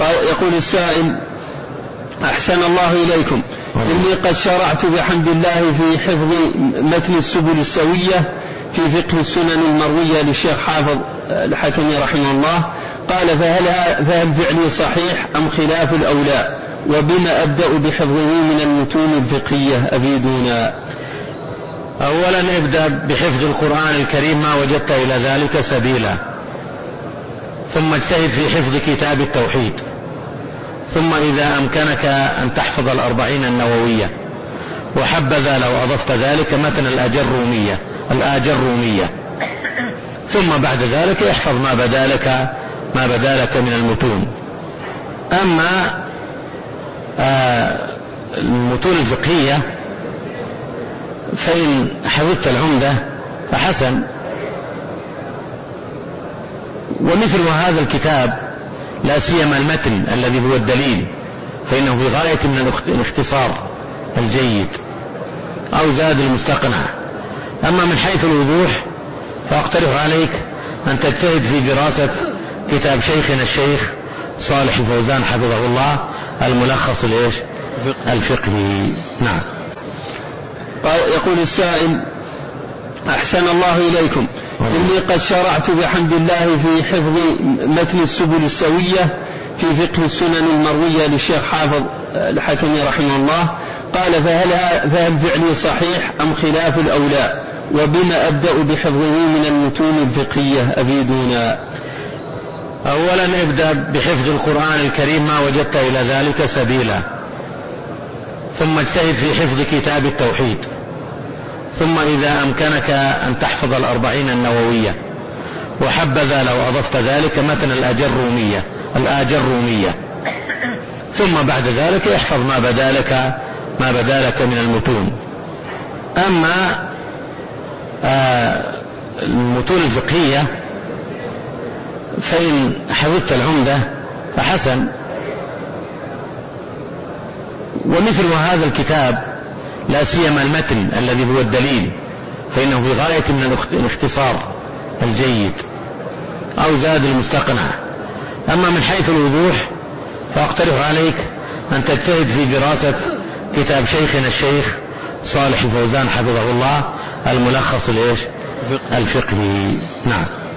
يقول السائل: أحسن الله إليكم، إني قد شرعت بحمد الله في حفظ متن السبل السوية في فقه السنن المروية للشيخ حافظ الحكمي رحمه الله. قال: فهل فعلي صحيح أم خلاف الأولى؟ وبما أبدأ بحفظه من المتون الفقهية؟ أفيدونا. أولا ابدأ بحفظ القرآن الكريم ما وجدت إلى ذلك سبيلا، ثم اجتهد في حفظ كتاب التوحيد، ثم إذا أمكنك أن تحفظ 40 النووية، وحبذا لو أضفت ذلك متن الآجرومية، ثم بعد ذلك احفظ ما بدا لك من المتون. أما المتون الفقهية فإن حفظت العمدة فحسن، ومثل هذا الكتاب لا سيما المتن الذي هو الدليل فإنه في غاية من الاختصار الجيد أو زاد المستقنع. أما من حيث الوضوح فأقترح عليك أن تجتهد في دراسة كتاب شيخنا الشيخ صالح الفوزان حفظه الله الملخص الفقهي. نعم. يقول السائل: أحسن الله إليكم، إني قد شرعت بحمد الله في حفظ متن السبل السوية في فقه السنن المروية للشيخ حافظ الحكمي رحمه الله. قال: فهل فعلي صحيح أم خلاف الأولى؟ وبما أبدأ بحفظه من المتون الفقهية؟ أفيدونا. أولا ابدأ بحفظ القرآن الكريم ما وجدت إلى ذلك سبيلا، ثم اجتهد في حفظ كتاب التوحيد، ثم إذا أمكنك أن تحفظ 40 النووية، وحبذا لو أضفت ذلك متن الآجرومية، ثم بعد ذلك احفظ ما بدا لك من المتون. أما المتون الفقهية فإن حفظت العمدة فحسن، ومثل هذا الكتاب لا سيما المتن الذي هو الدليل فإنه في غاية من الاختصار الجيد أو زاد المستقنع. أما من حيث الوضوح فأقترح عليك أن تجتهد في دراسة كتاب شيخنا الشيخ صالح الفوزان حفظه الله الملخص الفقهي. نعم.